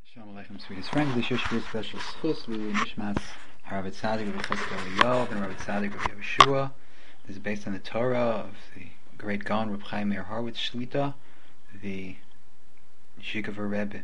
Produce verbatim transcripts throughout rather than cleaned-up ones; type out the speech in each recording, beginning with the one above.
Shalom Aleichem, sweetest friends. This is your special schus, Lili Nishmas, Harav Tzadik, Rabbi Chesed Eliyahu, and Rabbi Tzadik, Rabbi Yeshua. This is based on the Torah of the great Gaon, Reb Chaim Meir Horowitz Shlita, the Shikover Rebbe.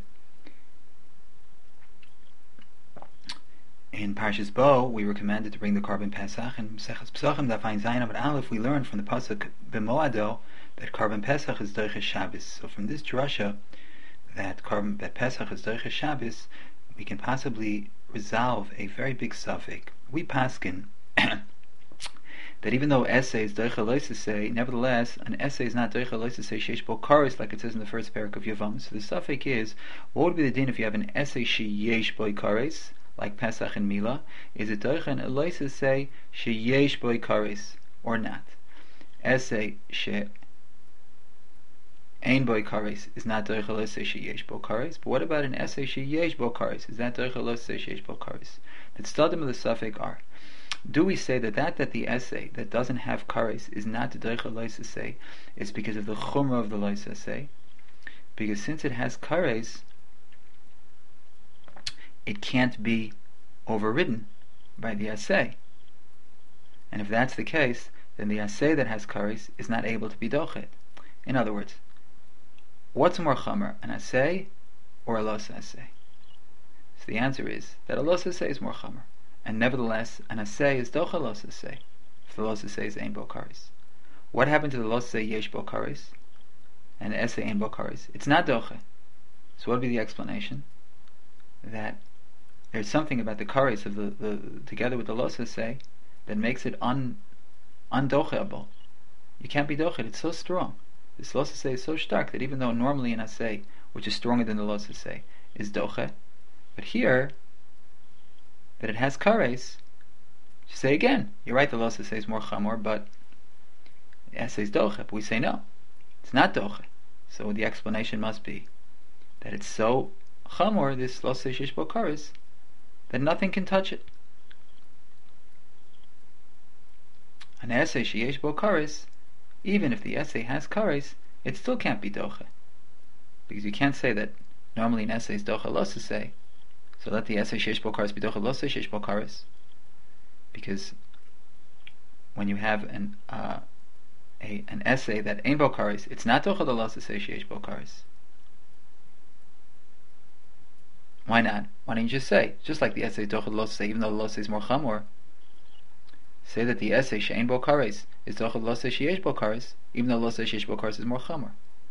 In Parshas Bo, we were commanded to bring the Korban Pesach, and Seches Pesachim, Daf Ayin Zayin Amud Aleph, we learned from the pasuk B'Moado that Korban Pesach is Doiches Shabbos. So from this drasha, that Korban that Pesach is Doiches Shabbos, we can possibly resolve a very big suffix. We paskin that even though essay is Doiches Loisesei, nevertheless, an essay is not Doiches Loisesei Sheish Bo Kares, like it says in the first parak of Yavam. So the suffix is, what would be the din if you have an essay Sheyesh Bo Kares, like Pesach and Mila? Is it Doichen Loisesei Sheyesh Bo Kares or not? Essay She Ein Bo Kares is not Doichen Loisesei Sheyesh Bo Kares. But what about an essay Sheyesh Bo Kares? Is that Doichen Loisesei Sheyesh Bo Kares? The tzadim of the suffix are: do we say that that, that the essay that doesn't have kares is not the Doichen Loisesei is because of the chumrah of the Loisesei? Because since it has kares, it can't be overridden by the assay. And if that's the case, then the assay that has kares is not able to be dochet. In other words, what's more chamer, an assay or a los assay? So the answer is that a los assay is more chamer, and nevertheless an assay is docha los assay if the los assay is ein bo kares. What happened to the los assay yesh bo kares and the assay ein bo kares? It's not docha. So what would be the explanation? That there's something about the kares of the, the together with the los assay that makes it un undocheable. You can't be dochet. It's so strong. This los assay is so stark that even though normally an assay, which is stronger than the los assay, is doche, but here that it has kares, you say again, you're right, the los assay is more chamor, but the assay is doche. But we say no, it's not doche. So the explanation must be that it's so chamor, this los assay shesh bo kares, that nothing can touch it. An essay sheyesh bo kares, even if the essay has kares, it still can't be doche, because you can't say that normally an essay is doche los assay, so let the essay sheyesh bo kares be doche los sheyesh bo kares, because when you have an uh, a an essay that ein bo kares, it's not doche the los assay sheyesh bo kares. Why not? Why don't you just say, just like the essay is doche los assay, even though the los assay is more chamor, say that the essay she'ein bo kares is doche los assay sheyesh bo kares, even though los assay sheyesh bo kares is more chamor.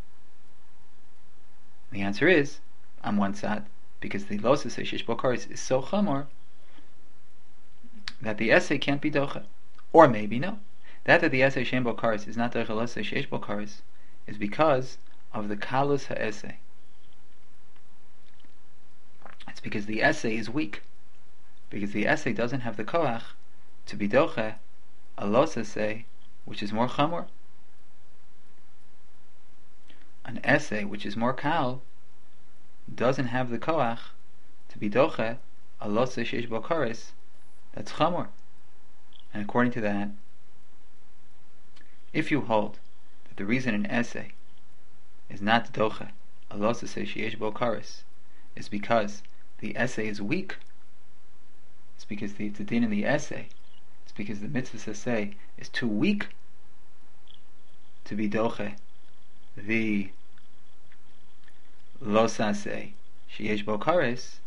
The answer is on one side, because the los assay sheyesh bo kares is so chamor that the essay can't be doche. Or maybe no, that that the essay she'ein bo kares is not doche los assay sheyesh bo kares is because of the kalus ha'essay. It's because the essay is weak, because the essay doesn't have the koach to be doche a los assay, which is more chamor. An essay which is more kal doesn't have the koach to be doche a los assay sheyesh bo kares that's chamor. And according to that, if you hold that the reason an essay is not doche a los assay sheyesh bo kares is because the essay is weak, it's because the din in the essay, it's because the mitzvah essay is too weak to be doche the los assay sheyesh bo kares.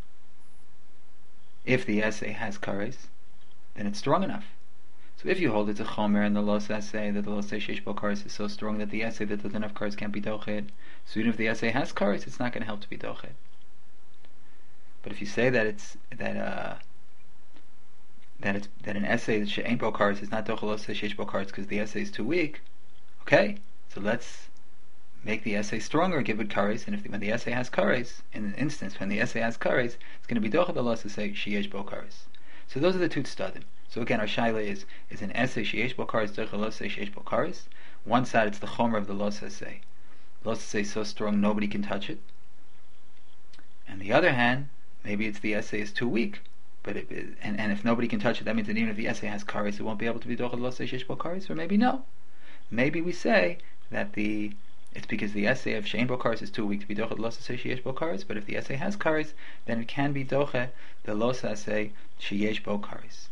If the essay has kares, then it's strong enough. So if you hold it's a chomer and the los assay, that the los assay sheyesh bo kares is so strong that the essay that doesn't have kares can't be dochet, so even if the essay has kares, it's not going to help to be dochet. But if you say that it's that uh, that it's that an essay that she'ein bo kares is not doche los assay sheyesh bo kares because the essay is too weak, okay, so let's make the essay stronger, give it kares, and if the, when the essay has kares, in an instance when the essay has kares, it's going to be doche the los assay sheyesh bo kares. So those are the two tzadim. So again, our shaila is is an essay sheyesh bo kares doche los assay sheyesh bo kares. One side it's the chomer of the los assay. Los assay is so strong nobody can touch it. And the other hand, maybe it's the essay is too weak, but it, and and if nobody can touch it, that means that even if the essay has kares, it won't be able to be doche los assay sheyesh bo kares. Or maybe no, maybe we say that the it's because the essay of she'ein bo kares is too weak to be doche the los asay sheyesh bo kares, but if the essay has kares, then it can be doche the los asay sheyesh bo kares.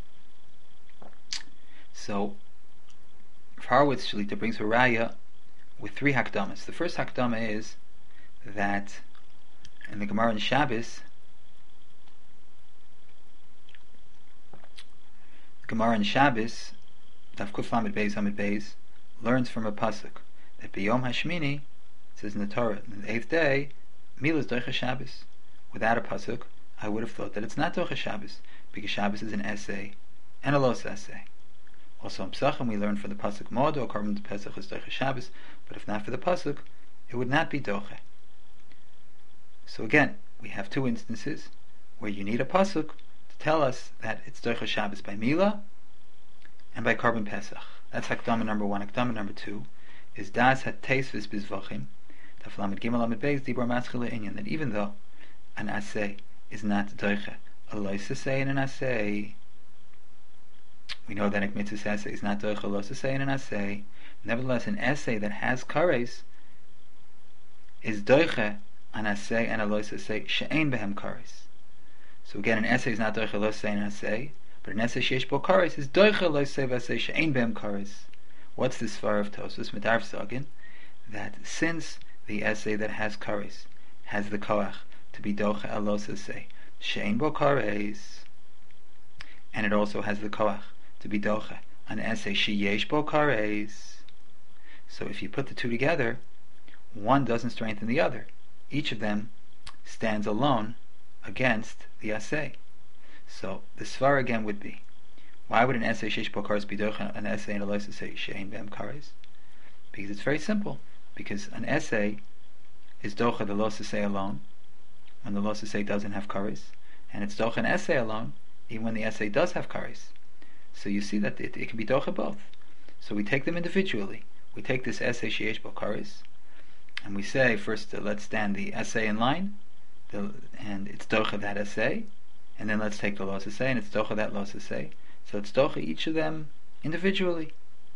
So Harwitz Shalita brings a raya with three hakdamas. The first hakdama is that in the Gemara in Shabbos, Gemara in Shabbos, Daf Kuf Lamed Beis Amid Beis, learns from a pasuk that B'Yom Hashmini, it says in the Torah, in the eighth day, Milah is Doicha Shabbos. Without a pasuk, I would have thought that it's not Doicha Shabbos, because Shabbos is an essay and a los essay. Also in Pesachim we learn from the pasuk Modo, according to Pesach is Doicha Shabbos, but if not for the pasuk, it would not be Doche. So again, we have two instances where you need a pasuk to tell us that it's Doicha Shabbos by Milah and by Korban Pesach. That's Hakdama number one. Hakdama number two is Das hat Teisvis Bizvachim, Daf Lamed Gimel Lamed Beis Dibur Maschile Inyan, that even though an asay is not Doicha, a lois asay in an asay, we know that a mitzvah essay is not doicha los asay in an assay. Nevertheless, an essay that has kares is doicha an assay and a los asay she'ein behem kares. So again, an essay is not doicha los asay in an assay, but an essay sheyesh bo kares is doicha los asay v'asay she'ein behem kares. What's the svar of Tosfos Medarv Sagin? That since the essay that has kares has the koach to be doicha a los asay she'ein bo kares, and it also has the koach to be doche an essay sheyesh bo kares. So if you put the two together, one doesn't strengthen the other. Each of them stands alone against the essay. So the svar again would be, why would an essay sheyesh bo kares be doche an essay and a los essay she'ein behem kares? Because it's very simple. Because an essay is doche the los essay alone when the los essay doesn't have kares, and it's doche an essay alone even when the essay does have kares. So you see that it, it can be doche both. So we take them individually. We take this essay sheyesh bo kares, and we say first, uh, let's stand the essay in line, the, and it's doche that essay, and then let's take the los essay, and it's doche that los essay. So it's doche each of them individually.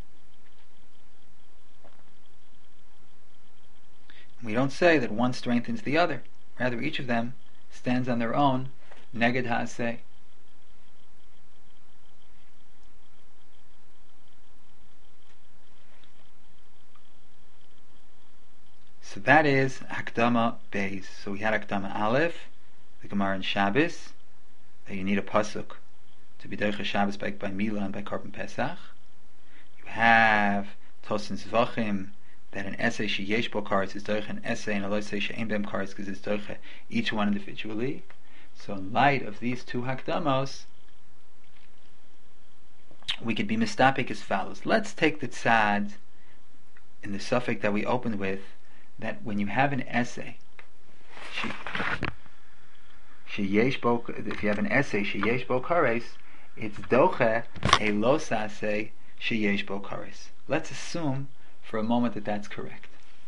We don't say that one strengthens the other. Rather, each of them stands on their own neged ha'aseh. So that is Hakdama Beis. So we had Hakdama Aleph, the Gemara in Shabbos, that you need a pasuk to be doicha Shabbos by, by Milah and by Korban Pesach. You have Tosin Zvachim, that an essay sheyesh bo kares is doicha an essay and a lo essay she'ein behem kares because it's doicha each one individually. So in light of these two Hakdamos, we could be mistapik as follows. Let's take the tzad in the suffix that we opened with, that when you have an essay, she, sheyesh bo, if you have an essay sheyesh bo kares, it's doche a los asay sheyesh bo kares. Let's assume for a moment that that's correct.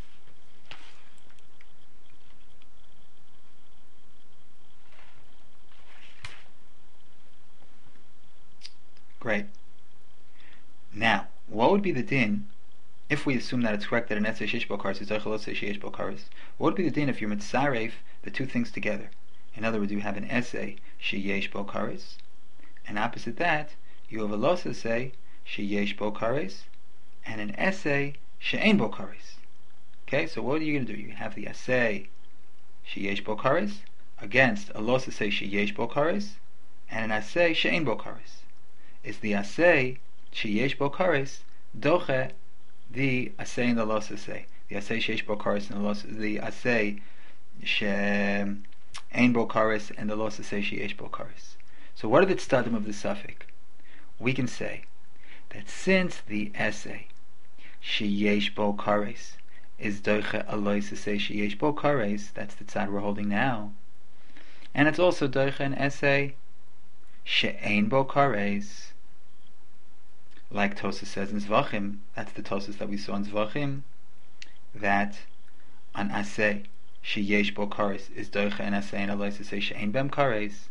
Great. Now, what would be the din if we assume that it's correct that an essay sheyesh bo kares is doche lo sheyesh bo kares? What would be the din if you're mitzaref the two things together? In other words, you have an essay sheyesh bo kares, and opposite that, you have a los essay sheyesh bo kares, and an essay she'ein bo kares. Okay, so what are you going to do? You have the essay sheyesh bo kares against a los essay sheyesh bo kares, and an essay she'ein bo kares. Is the essay sheyesh bo kares doche the assay and the los assay, the assay sheyesh bo kares and the los, the assay she'ein bo kares and the los assay sheyesh bo kares. So what are the tzadim of the suffix? We can say that since the essay sheyesh bo kares is doiche a los assay sheyesh bo kares, that's the tzad we're holding now, and it's also doiche an essay she'ein bo kares, like Tosfos says in Zvachim, that's the Tosfos that we saw in Zvachim, that an asay sheyesh bo kares is doicha an asay and a los asay she'ein behem kares.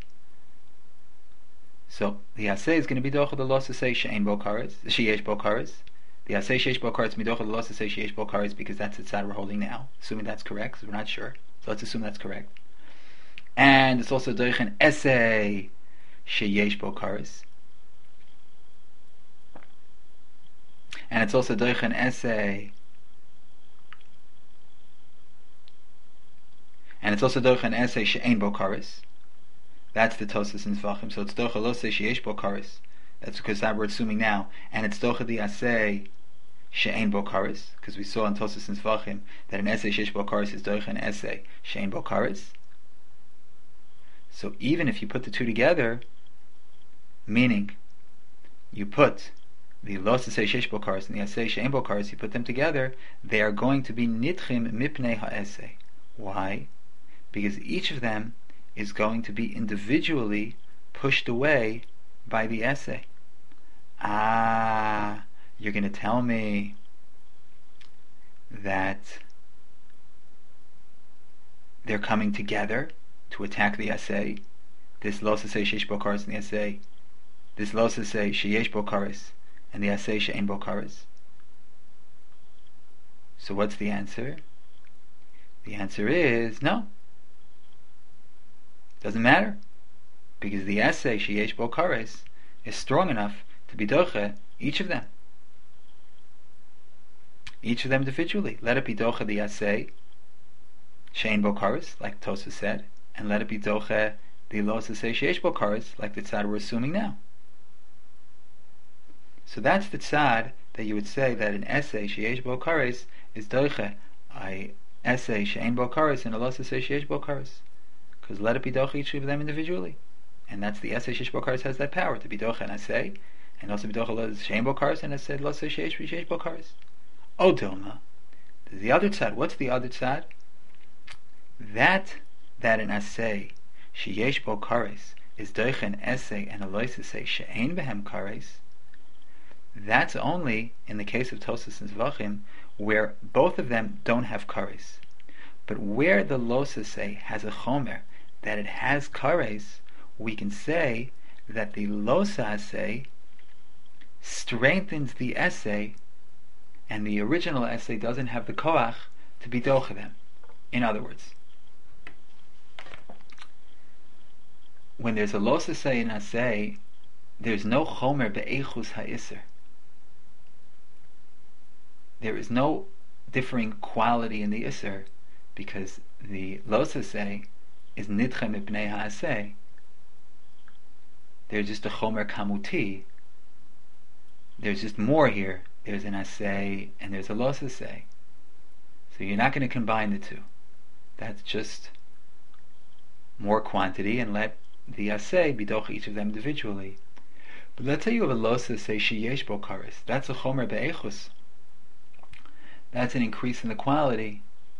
So the asay is going to be doicha the los asay she'ein bo kares, sheyesh bo kares, The asay sheish bo kares midocha, the los asay sheish bo kares, because that's the tzad we're holding now. Assuming that's correct, because we're not sure. So let's assume that's correct. And it's also doichen essay sheyesh bo kares. And it's also doichen essay. And it's also doichen essay she'ein bo kares. That's the Tosas in Zvachim. So it's docha lo say sheyesh bo kares. That's because that we're assuming now. And it's docha the asay she'ein bo kares, because we saw in Tosas in Zvachim that an essay sheyesh bo kares is docha an essay she'ein bo kares. So even if you put the two together, meaning you put the lo say sheyesh bo kares and the asay she'ein bo kares, you put them together, they are going to be nitchim mipnei ha'essay. Why? Because each of them is going to be individually pushed away by the essay. Ah, you're going to tell me that they're coming together to attack the essay. This lo say sheyesh bo kares and the essay. This lo say sheyesh bo kares and the essay she'ein bo kares. So what's the answer? The answer is no. Doesn't matter, because the essay sheyesh bo kares is strong enough to be doche each of them, each of them individually. Let it be doche the essay she'ein bo kares, like Tosfos said, and let it be doche the lo say sheyesh bo kares, like the tzad we're assuming now. So that's the tzad that you would say that an essay sheyesh bo kares is doche I essay she'ein bo kares and a lo say sheyesh bo kares. Because let it be docha each of them individually, and that's the essay sheish bo kares has that power to be docha and essay, and also be docha lo she'ein bo kares and essay lo say sheish bo kares. O Dilma, the other tzad. What's the other tzad? That that an essay sheyesh bo kares is docha an essay and a lo say she'ein behem kares. That's only in the case of Tosas and Zvachim, where both of them don't have kares. But where the losa say has a chomer that it has kares, we can say that the losa essay strengthens the essay, and the original essay doesn't have the koach to be docha them. In other words, when there's a losa say in essay, there's no chomer be'echus ha'isser. There is no differing quality in the isser, because the losa say is nidcha mipnei ha'aseh. There's just a chomer kamuti. There's just more here. There's an aseh and there's a losa say. So you're not going to combine the two. That's just more quantity, and let the aseh be doch each of them individually. But let's say you have a losa say sheyesh bo kares. That's a chomer be'echus. That's an increase in the quality.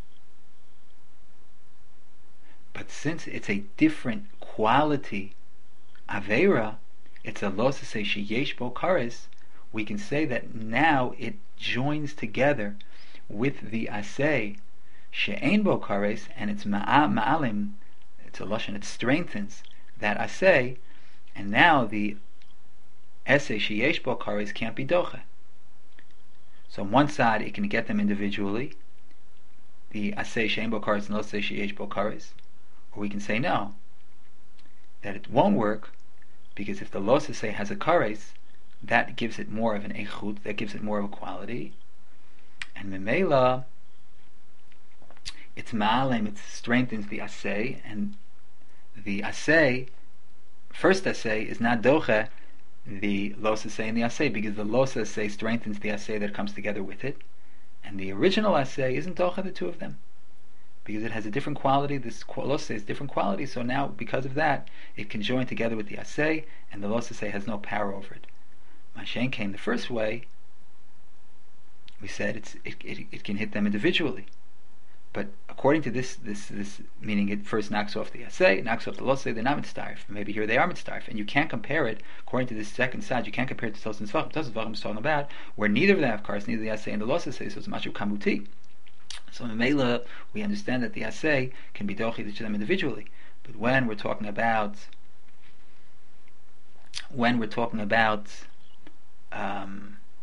But since it's a different quality Aveira, it's a lo say sheyesh bo kares, we can say that now it joins together with the asay she'ein bo kares, and it's ma'alim, it's a lashon, it strengthens that asay, and now the asay sheyesh bo kares can't be docha. So on one side it can get them individually, the asay she'ein bo kares and lo say sheyesh bo kares. Or we can say no, that it won't work, because if the losa say has a kares, that gives it more of an echut, that gives it more of a quality, and memela, it's ma'alem, it strengthens the asay, and the asay, first asay, is not doche the losa say and the asay, because the losa say strengthens the asay that comes together with it, and the original asay isn't doche the two of them, because it has a different quality. This losa is different quality, so now because of that it can join together with the asay, and the losa say has no power over it. Mashen came the first way, we said it's, it, it, it can hit them individually, but according to this this this meaning, it first knocks off the asay, knocks off the losa, they're not mitzdarif. Maybe here they are mitzdarif, and you can't compare it according to this second side. You can't compare it to Tosfos and Zvachim. Tosfos and Zvachim is talking about where neither of them have cars, neither the asay and the losa say, so it's mashu kamuti. So in Mela, we understand that the asay can be dochi each of them individually. But when we're talking about when we're talking about um,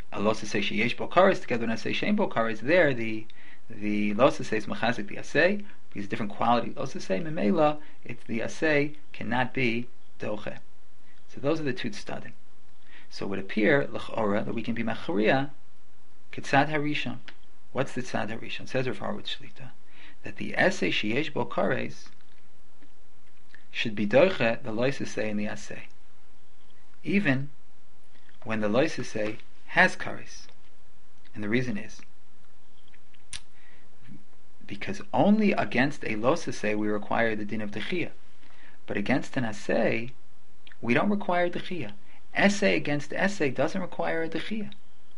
a lo asay sheyesh bo kares together with an asay she'ein bo kares, there the the lo asay is mechazik the asay, because a different quality lo asay memela, it's the asay cannot be doche. So those are the two tzadim. So it would appear l'chora that we can be machriya k'tzad harishon. What's the tzad harishon? Says Rav Horowitz Shlita that the asay sheyesh bo kares should be doche the lo asay and the asay, even when the lo asay has kares. And the reason is because only against a lo asay we require the din of dechiyah, but against an asay we don't require dechiyah. Essay against essay doesn't require a dechiyah.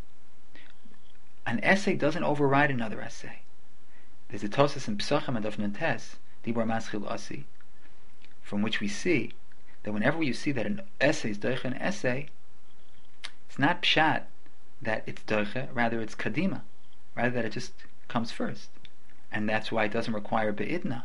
An essay doesn't override another essay. There's a Tosas in Pesachim and of Nuntes, Dibor Maschil Asi, from which we see that whenever you see that an essay is doiche an essay, it's not pshat that it's doiche, rather it's kadima, rather that it just comes first. And that's why it doesn't require be'idna.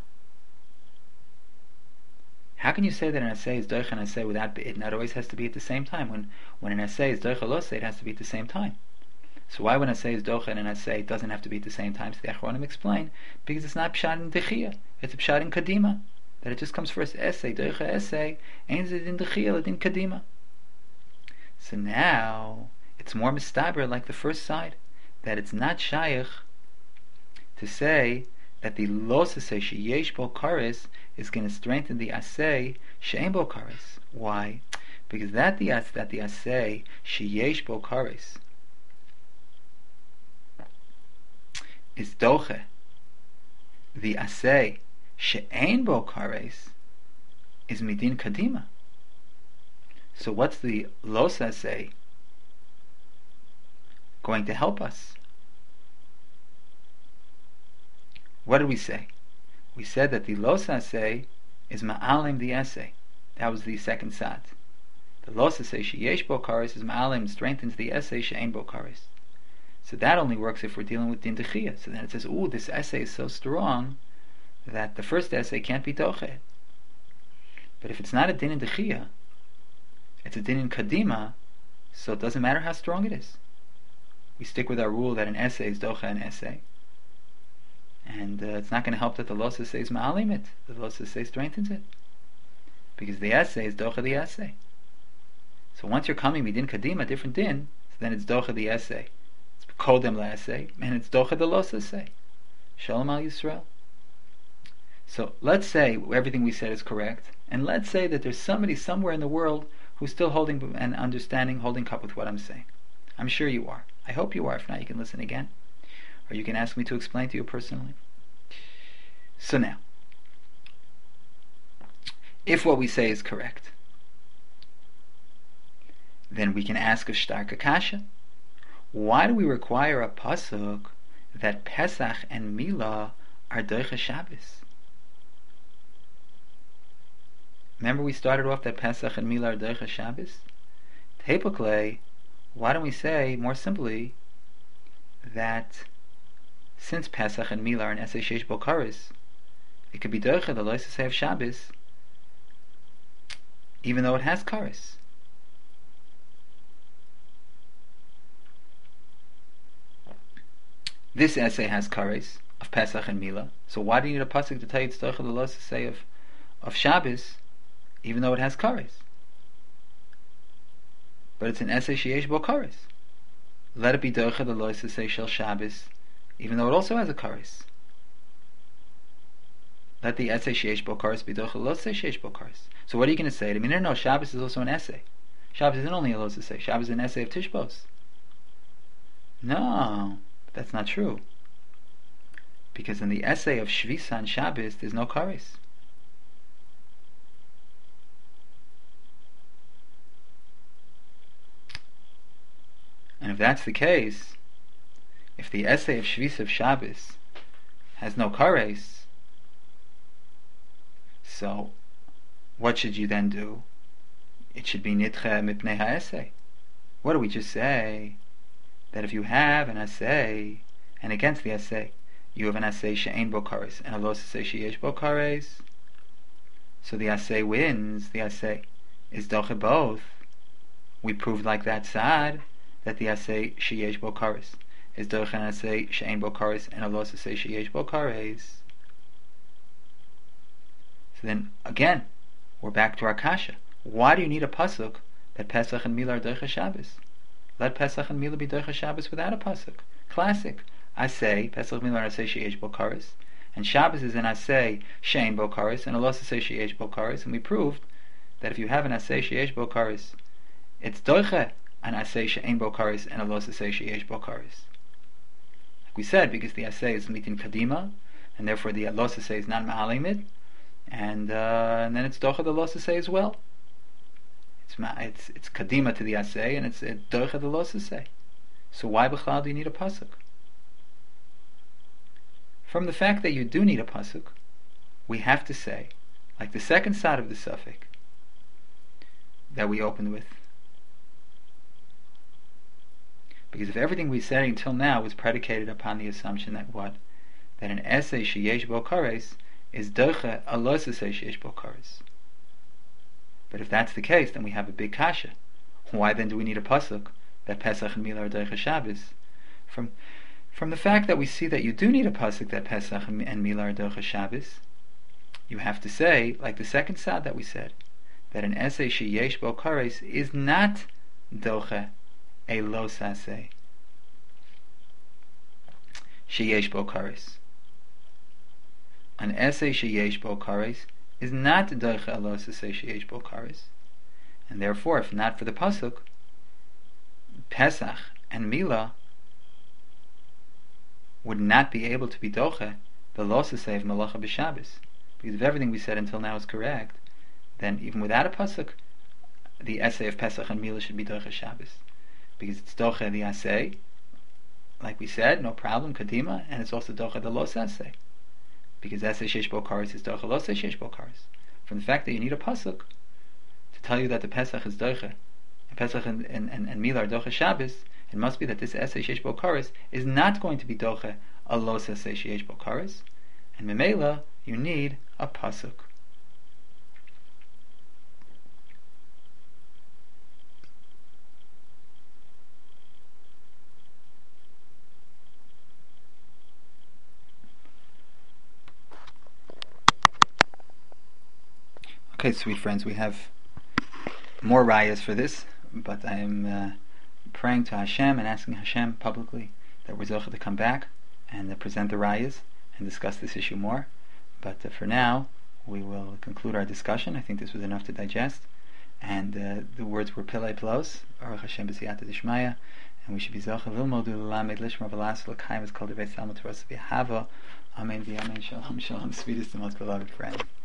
How can you say that an essay is doiche an essay without be'idna? It always has to be at the same time. When when an essay is doiche lo essay, it has to be at the same time. So why when an essay is doiche and an essay it doesn't have to be at the same time? So the Achronim explain, because it's not pshat in dechiyah, it's a pshat in kadima, that it just comes first. Essay, doiche essay, ain't it in dechiyah, it in kadima. So now it's more mistaber like the first side, that it's not shayach to say that the lo asay sheyesh bo kares is going to strengthen the asay she'ein bo kares. Why? Because that the as that the asay sheyesh bo kares is doche. The asay she'ein bo kares is midin kadima. So what's the lo asay going to help us? What did we say? We said that the lo asay is ma'alim the essay. That was the second sat. The lo asay sheyesh bo kares is ma'alim, strengthens the essay she'ein bo kares. So that only works if we're dealing with din dechiyah. So then it says, ooh, this essay is so strong that the first essay can't be doche. But if it's not a din in dechiyah, it's a din in kadima, so it doesn't matter how strong it is. We stick with our rule that an essay is doche an essay. And uh, it's not going to help that the lo asay is ma'alim it. The lo asay strengthens it, because the essay is docha the essay. So once you're coming midin kadima, different din, so then it's docha the essay. It's kodem la essay, and it's docha the lo asay. Shalom al Yisrael. So let's say everything we said is correct, and let's say that there's somebody somewhere in the world who's still holding and understanding, holding cup with what I'm saying. I'm sure you are. I hope you are. If not, you can listen again, or you can ask me to explain to you personally. So now, if what we say is correct, then we can ask a starka kasha. Why do we require a pasuk that Pesach and Milah are doiche Shabbos? Remember we started off that Pesach and Milah are doiche Shabbos? Typically, why don't we say more simply that since Pesach and Milah are an Esei Sheish Bo Kares, it could be doiche the lo asay of Shabbos, even though it has kares. This essay has kares of Pesach and Milah. So why do you need a pasuk to tell you it's doiche the lo asay of of Shabbos, even though it has kares? But it's an essay sheyesh bo kares. Let it be doiche the lo asay shel Shabbos, even though it also has a kares. Let the essay sheyesh bo kares be doiche lo asay sheyesh bo kares. So what are you going to say? I mean, no, no, Shabbos is also an essay. Shabbos isn't only a lo asay. Shabbos is an essay of Tishbos. No, that's not true. Because in the essay of Shvisa and Shabbos, there's no kares. And if that's the case, if the essay of Shvisa of Shabbos has no kares, so what should you then do? It should be nitche mipnei ha'essay. What do we just say? That if you have an essay, and against the essay, you have an essay she'ein bo kares, and a lo asay sheyesh bo kares, so the essay wins, the essay is doche both. We proved like that sad, that the asay sheyesh bo kares is doich an asay she'ein bo kares, and a loss asay sheyesh bo kares. So then again, we're back to our kasha. Why do you need a pasuk that Pesach and Mila are doich Shabbos? Let Pesach and Mila be doich Shabbos without a pasuk. Classic. Asay Pesach and Mila are asay sheyesh bo kares, and Shabbos is an asay she'ein bo kares, and a loss asay sheyesh bo kares, and we proved that if you have an asay sheyesh bo kares, it's doiche an asay she'ein bo kares and a loss asay sheyesh bo kares. Like we said, because the asay is mitin kadima, and therefore the loss asay is not ma'alimid, and uh, and then it's doiche the loss asay as well. It's it's it's kadima to the asay, and it's doiche the loss asay. So why b'chlal do you need a pasuk? From the fact that you do need a pasuk, we have to say, like the second side of the suffix that we opened with, because if everything we said until now was predicated upon the assumption that what? That an asay sheyesh bo kares is doche a los asay sheyesh bo kares. But if that's the case, then we have a big kasha. Why then do we need a pasuk that Pesach and Mila are doche Shabbos? From from the fact that we see that you do need a pasuk that Pesach and Mila are doche Shabbos, you have to say, like the second side that we said, that an asay sheyesh bo kares is not doche a los asay sheyesh bo kares. An asay sheyesh bo kares is not doche a los asay sheyesh bo kares, and therefore, if not for the pasuk, Pesach and Mila would not be able to be doche the los asay of Malacha b'Shabbos, because if everything we said until now is correct, then even without a pasuk, the asay of Pesach and Mila should be doche Shabbos, because it's doche the asay, like we said, no problem, kadima, and it's also doche the los asay, because asay sheyesh bo kares is doche los asay sheyesh bo kares. From the fact that you need a pasuk to tell you that the Pesach is doche, and Pesach and, and, and, and Mila are doche Shabbos, it must be that this asay sheyesh bo kares is not going to be doche a los asay sheyesh bo kares, and memela you need a pasuk. Okay, sweet friends, we have more rayas for this, but I am uh, praying to Hashem and asking Hashem publicly that we're zocheh to come back and uh, present the rayas and discuss this issue more. But uh, for now, we will conclude our discussion. I think this was enough to digest, and uh, the words were Pilei Plos, Aruch Hashem B'siyata Dishmaya, and we should be zocheh lilmodu l'lamed lishma v'las l'kayim as kol devei salma teros v'yahava. Amen v'amen. Shalom, shalom, sweetest and most beloved friend.